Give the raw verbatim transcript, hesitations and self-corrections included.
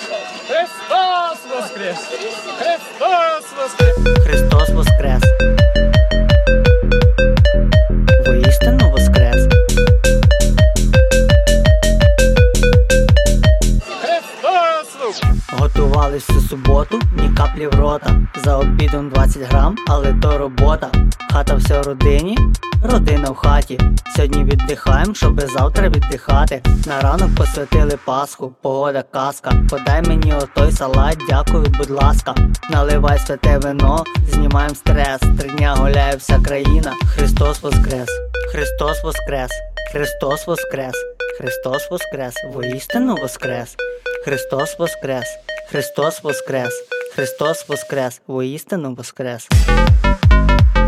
Христос воскрес! Христос воскрес! Христос воскрес! Воістину воскрес! Христос воскрес! Готувались всю суботу, ні каплі в рота. За обідом двадцять грам, але то робота. Хата вся в родині, родина в хаті. Сьогодні віддихаєм, щоби завтра віддихати. На ранок посвятили Пасху, погода казка. Подай мені отой салат, дякую, будь ласка. Наливай святе вино, знімаєм стрес. Три дня гуляє вся країна. Христос воскрес! Христос воскрес! Христос воскрес! Христос воскрес! Воістину воскрес! Христос воскрес! Христос воскрес! Христос воскрес! Воістину воскрес!